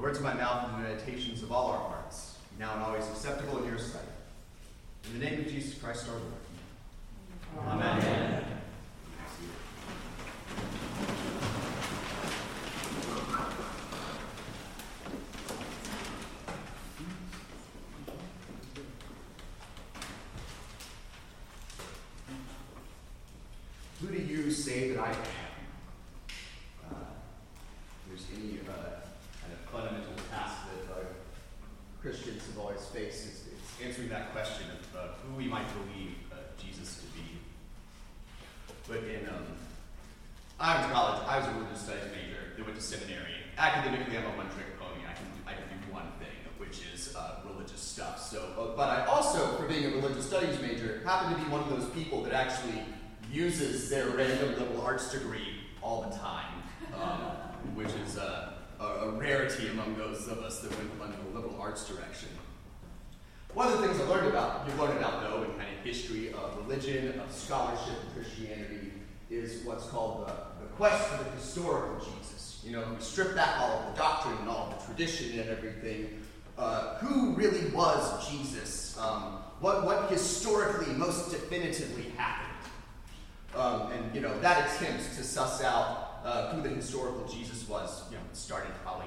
the words of my mouth and the meditations of all our hearts, now and always acceptable in your sight. In the name of Jesus Christ our Lord. Amen. Amen. Who do you say that I am? There's any kind of fundamental task that Christians have always faced. It's answering that question of who we might believe Jesus to be. But I went to college. I was a religious studies major. Then went to seminary. Academically, I'm a one-trick pony. I can do one thing, which is religious stuff. So, but I also, for being a religious studies major, happen to be one of those people that actually uses their random liberal arts degree all the time, which is a rarity among those of us that went under the liberal arts direction. One of the things you learn about, though, in kind of history of religion, of scholarship, and Christianity, is what's called the quest for the historical Jesus. You know, we strip back all of the doctrine and all of the tradition and everything. Who really was Jesus? What historically most definitively happened? And, you know, that attempt to suss out who the historical Jesus was, you know, started probably,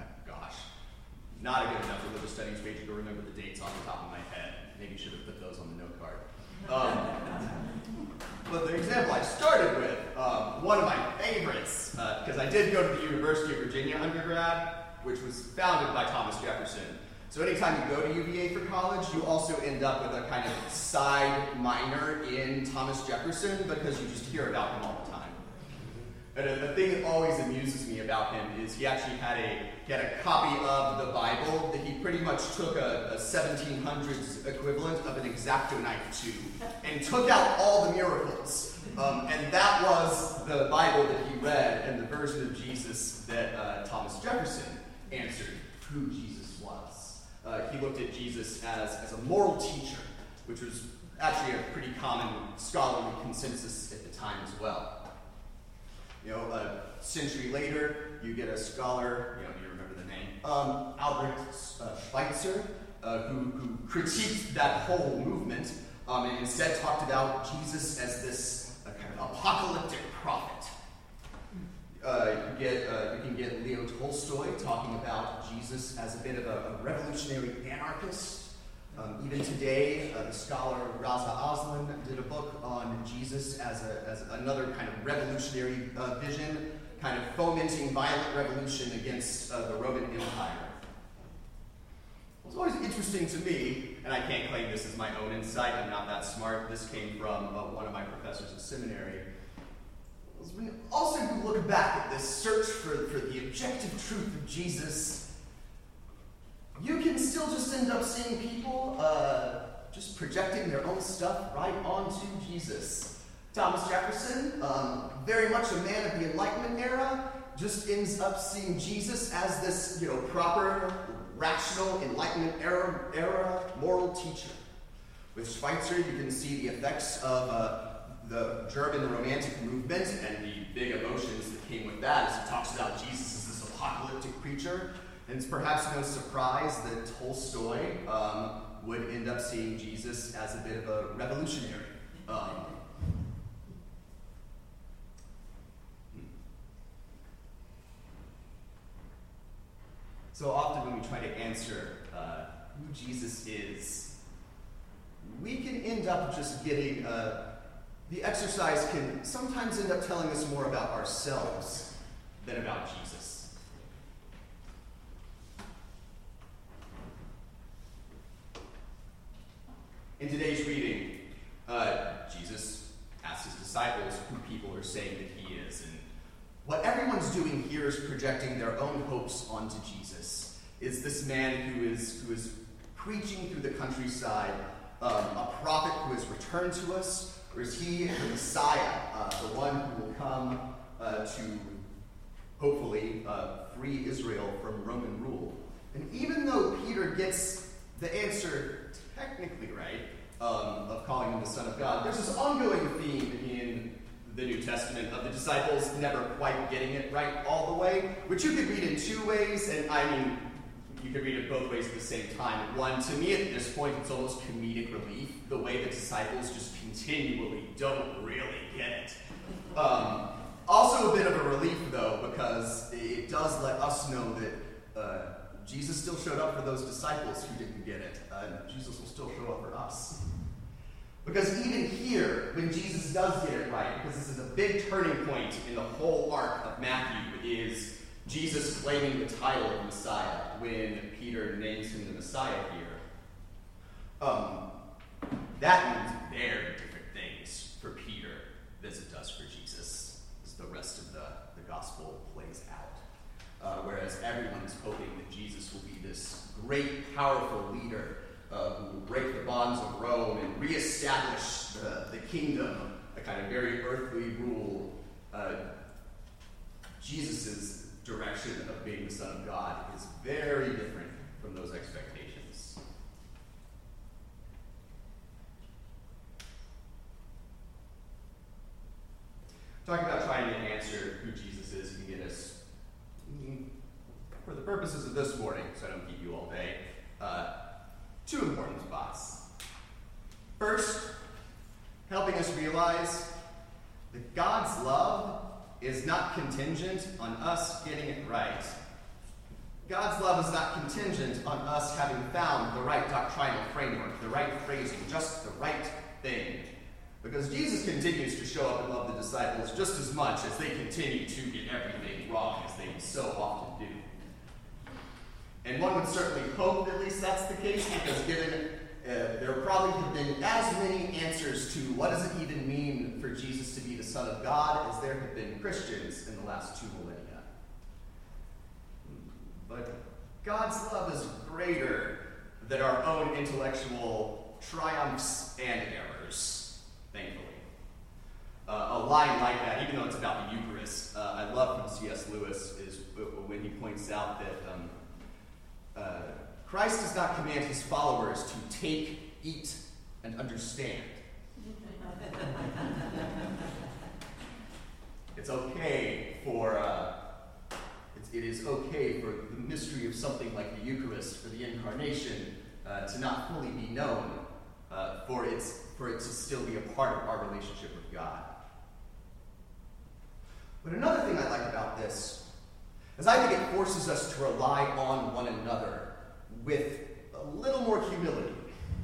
not a good enough religious studies major to remember the dates off the top of my head. Maybe should have put those on the note card. But the example I started with, one of my favorites, because I did go to the University of Virginia undergrad, which was founded by Thomas Jefferson. So anytime you go to UVA for college, you also end up with a kind of side minor in Thomas Jefferson because you just hear about him all the time. And the thing that always amuses me about him is he actually had a copy of the Bible that he pretty much took a 1700s equivalent of an X-Acto knife to and took out all the miracles. And that was the Bible that he read and the version of Jesus that Thomas Jefferson answered who Jesus was. He looked at Jesus as a moral teacher, which was actually a pretty common scholarly consensus at the time as well. You know, a century later, you get a scholar, you remember the name, Albert Schweitzer, who critiqued that whole movement and instead talked about Jesus as this kind of apocalyptic prophet. You can get Leo Tolstoy talking about Jesus as a bit of a revolutionary anarchist. Even today, the scholar Raza Aslan did a book on Jesus as another kind of revolutionary vision, kind of fomenting violent revolution against the Roman Empire. What's always interesting to me, and I can't claim this as my own insight, I'm not that smart, this came from one of my professors at seminary, was when also you look back at this search for the objective truth of Jesus, you can still just end up seeing people just projecting their own stuff right onto Jesus. Thomas Jefferson, very much a man of the Enlightenment era, just ends up seeing Jesus as this, proper, rational, Enlightenment era moral teacher. With Schweitzer, you can see the effects of the German Romantic movement and the big emotions that came with that as he talks about Jesus as this apocalyptic preacher. And it's perhaps no surprise that Tolstoy would end up seeing Jesus as a bit of a revolutionary. So often when we try to answer who Jesus is, we can end up just getting, the exercise can sometimes end up telling us more about ourselves than about Jesus. In today's reading, Jesus asks his disciples who people are saying that he is. And what everyone's doing here is projecting their own hopes onto Jesus. Is this man who is preaching through the countryside a prophet who has returned to us? Or is he the Messiah, the one who will come to, hopefully, free Israel from Roman rule? And even though Peter gets the answer technically right, of calling him the Son of God, there's this ongoing theme in the New Testament of the disciples never quite getting it right all the way, which you could read in two ways, and I mean, you could read it both ways at the same time. One, to me at this point, it's almost comedic relief, the way the disciples just continually don't really get it. Also a bit of a relief, though, because it does let us know that Jesus still showed up for those disciples who didn't get it. Jesus will still show up for us. Because even here, when Jesus does get it right, because this is a big turning point in the whole arc of Matthew, is Jesus claiming the title of Messiah when Peter names him the Messiah here. That means very different things for Peter as it does for Jesus, as the rest of the gospel plays out. Whereas everyone is hoping that Jesus will be this great, powerful leader who will break the bonds of Rome and reestablish the kingdom, a kind of very earthly rule. Jesus' direction of being the Son of God is very different from those expectations. Talking about trying to answer who Jesus is can get us, for the purposes of this morning, so I don't keep you all day, two important spots. First, helping us realize that God's love is not contingent on us getting it right. God's love is not contingent on us having found the right doctrinal framework, the right phrasing, just the right thing. Because Jesus continues to show up and love the disciples just as much as they continue to get everything wrong as they so often do. And one would certainly hope at least that's the case, because given there probably have been as many answers to what does it even mean for Jesus to be the Son of God as there have been Christians in the last 2 millennia. But God's love is greater than our own intellectual triumphs and errors, thankfully. A line like that, even though it's about the Eucharist, I love from C.S. Lewis, is when he points out that Christ does not command his followers to take, eat, and understand. It's okay for, it is okay for the mystery of something like the Eucharist or the Incarnation to not fully be known, for it to still be a part of our relationship with God. But another thing I like about this is I think it forces us to rely on one another with a little more humility.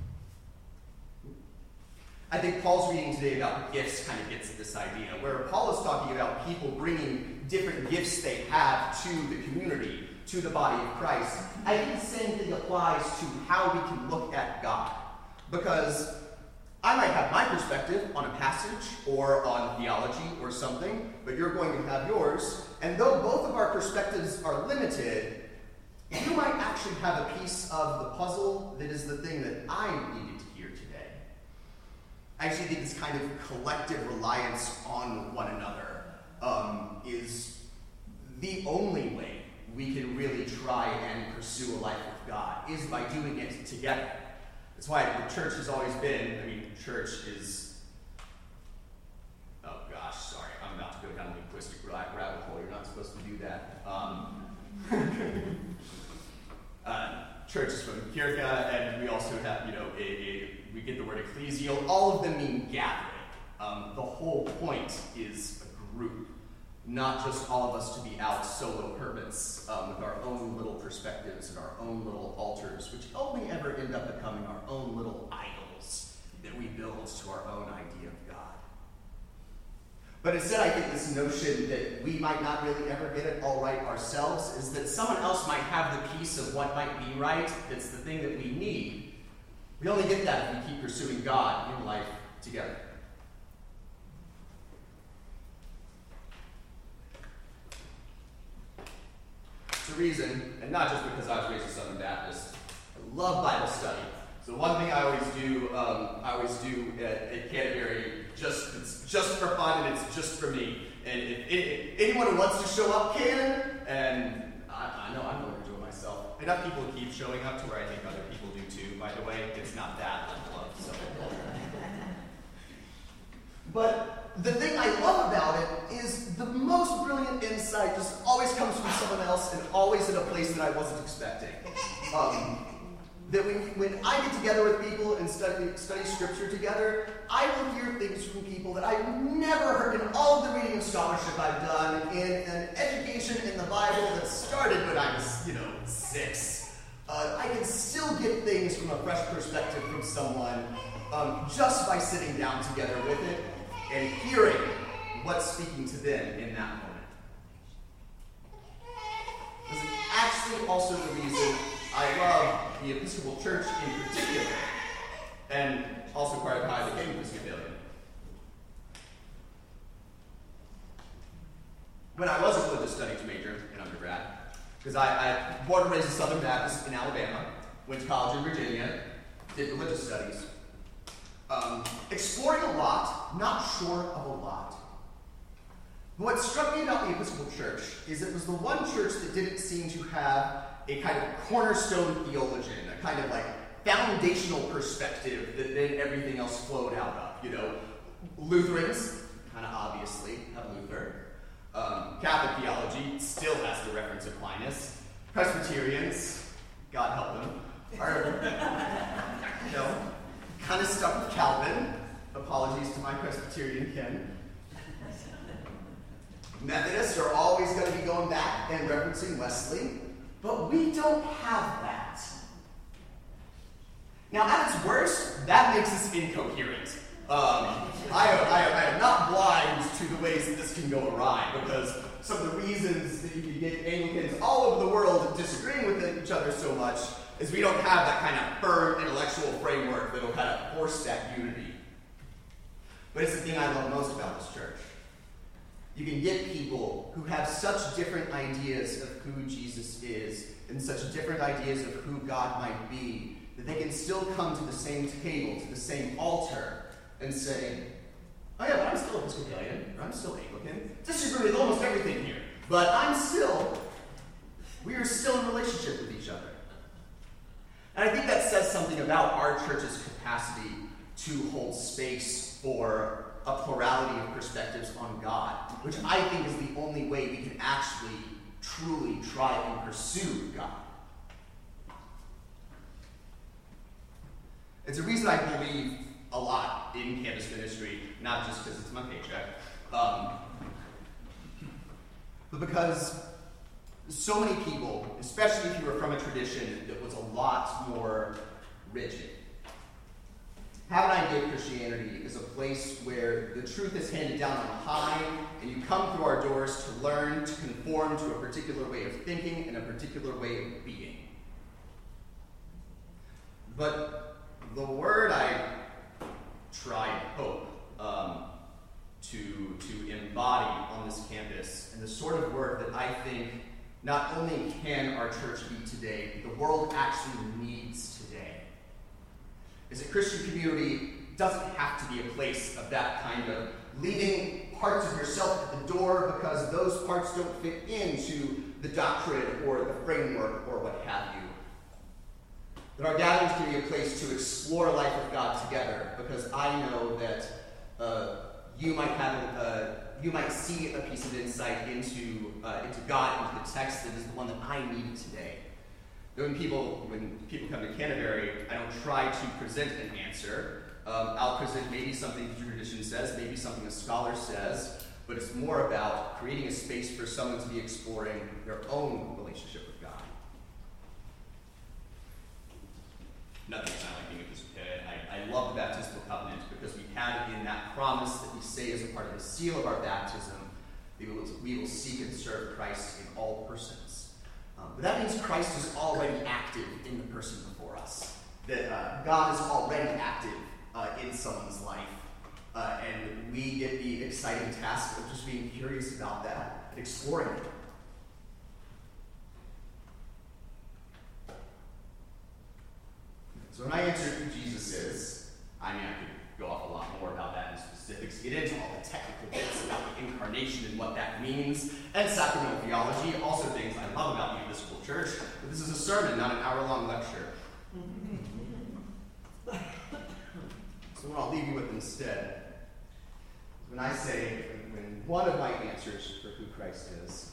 I think Paul's reading today about gifts kind of gets at this idea, where Paul is talking about people bringing different gifts they have to the community, to the body of Christ. I think the same thing applies to how we can look at God. Because I might have my perspective on a passage or on theology or something, but you're going to have yours. And though both of our perspectives are limited, you might actually have a piece of the puzzle that is the thing that I needed to hear today. I actually think this kind of collective reliance on one another is the only way we can really try and pursue a life with God, is by doing it together. That's why the church has always been, church is, oh gosh, sorry, I'm about to go down a linguistic rabbit hole. You're not supposed to do that. Church is from Kirka, and we also have, we get the word ecclesial. All of them mean gathering. The whole point is a group, not just all of us to be out solo hermits with our own little perspectives and our own little altars, which only ever end up becoming our own little idols that we build to our own idea of God. But instead, I think this notion that we might not really ever get it all right ourselves is that someone else might have the piece of what might be right that's the thing that we need. We only get that if we keep pursuing God in life together. It's a reason, and not just because I was raised a Southern Baptist, I love Bible study. So one thing I always do at Canterbury, it's just for fun and it's just for me. And if anyone who wants to show up can, and I know I'm going to enjoy myself. Enough people keep showing up to where I think other people do too, by the way. It's not that level of so. But the thing I love about it is the most brilliant insight just always comes from someone else and always in a place that I wasn't expecting. That when I get together with people and study scripture together, I will hear things from people that I've never heard in all of the reading of scholarship I've done in an education in the Bible that started when I was, 6. I can still get things from a fresh perspective from someone just by sitting down together with it and hearing what's speaking to them in that moment. This is actually also the reason I love the Episcopal Church in particular, and also part of how I became Episcopalian. When I was a religious studies major in undergrad, because I born and raised a Southern Baptist in Alabama, went to college in Virginia, did religious studies, exploring a lot, not sure of a lot. But what struck me about the Episcopal Church is it was the one church that didn't seem to have a kind of cornerstone theologian, a kind of like foundational perspective that then everything else flowed out of. Lutherans, kind of obviously, have Luther. Catholic theology still has the reference Aquinas. Presbyterians, God help them, are, kind of stuck with Calvin. Apologies to my Presbyterian kin. Methodists are always going to be going back and referencing Wesley. But we don't have that. Now, at its worst, that makes us incoherent. I am not blind to the ways that this can go awry, because some of the reasons that you can get Anglicans all over the world disagreeing with each other so much is we don't have that kind of firm intellectual framework that will kind of force that unity. But it's the thing I love most about this church. You can get people who have such different ideas of who Jesus is and such different ideas of who God might be that they can still come to the same table, to the same altar, and say, oh yeah, but I'm still Episcopalian, or I'm still Anglican. Disagree with almost everything here, but we are still in relationship with each other. And I think that says something about our church's capacity to hold space for a plurality of perspectives on God, which I think is the only way we can actually truly try and pursue God. It's a reason I believe a lot in campus ministry, not just because it's my paycheck, but because so many people, especially if you were from a tradition that was a lot more rigid, have an idea of Christianity as a place where the truth is handed down on high, and you come through our doors to learn, to conform to a particular way of thinking and a particular way of being. But the word I try and hope to embody on this campus, and the sort of work that I think not only can our church be today, but the world actually needs today, is that Christian community doesn't have to be a place of that kind of leaving parts of yourself at the door because those parts don't fit into the doctrine or the framework or what have you. That our gatherings can be a place to explore life with God together, because I know that you might see a piece of insight into God, into the text that is the one that I needed today. When people come to Canterbury, I don't try to present an answer. I'll present maybe something the tradition says, maybe something a scholar says, but it's more about creating a space for someone to be exploring their own relationship with God. Nothing's not like being Episcopalian. I love the baptismal covenant because we have in that promise that we say as a part of the seal of our baptism, we will seek and serve Christ in all persons. But that means Christ is already active in the person before us. That God is already active in someone's life. And we get the exciting task of just being curious about that and exploring it. So when I answered who Jesus is, I could go off a lot more about that in specifics, get into all the technical bits about the incarnation and what that means, and sacramental theology, also things I love about the Episcopal Church, but this is a sermon, not an hour-long lecture. So what I'll leave you with instead when I say, when one of my answers for who Christ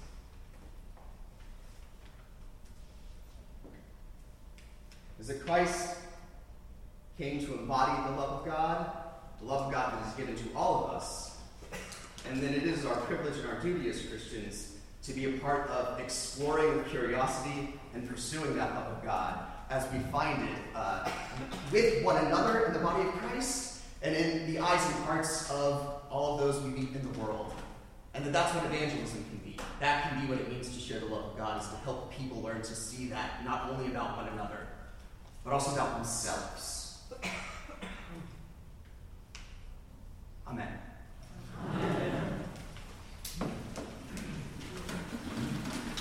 is that Christ came to embody the love of God that is given to all of us, and then it is our privilege and our duty as Christians to be a part of exploring with curiosity and pursuing that love of God as we find it with one another in the body of Christ and in the eyes and hearts of all of those we meet in the world. And that's what evangelism can be. That can be what it means to share the love of God, is to help people learn to see that not only about one another, but also about themselves.